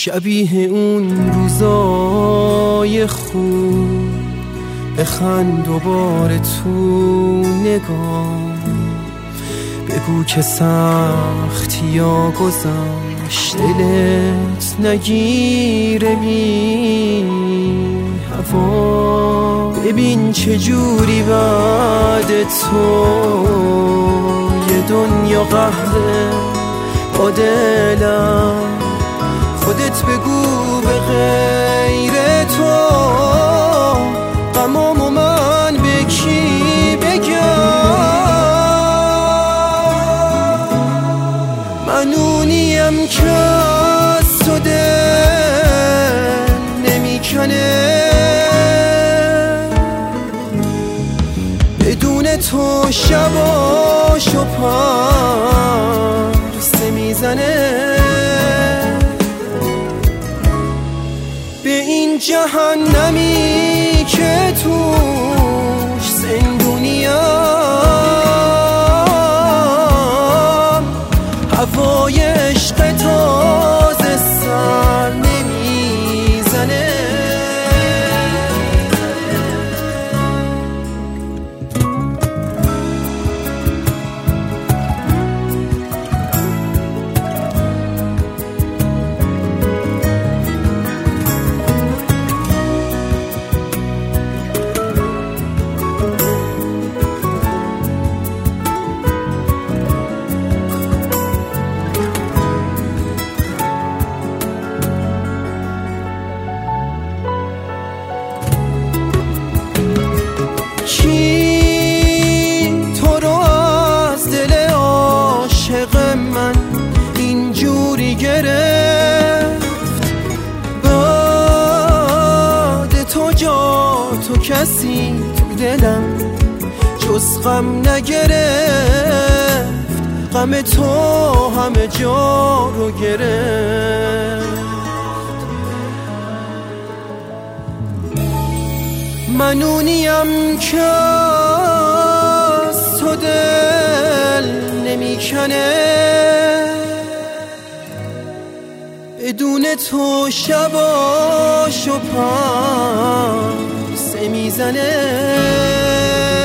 شبیه اون روزای خوب بخند دوباره تو نگاه، بگو که سختی ها گذشت دلت نگیره بی هوا. ببین چجوری بعد تو یه دنیا قهره با دلم، خودت بگو به غیر تو غمامو من به کی بگم. من اونیم که از تو دل نمیکنه، بدون تو شباشو پرسه میزنه. به این جهنمی که توش زندونیم، هوای عشق تازه سر نمیزنه. کی تو رو از دل عاشق من اینجوری گرفت؟ بعد تو جا تو کسی تو دلم جز غم نگرفت، غم تو همه جا رو گرفت. من اونیم که از تو دل نمیکنه، بدون تو شباشو پرسه میزنه.